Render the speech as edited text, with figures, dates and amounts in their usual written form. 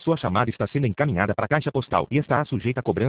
Sua chamada está sendo encaminhada para a caixa postal e está sujeita a cobrança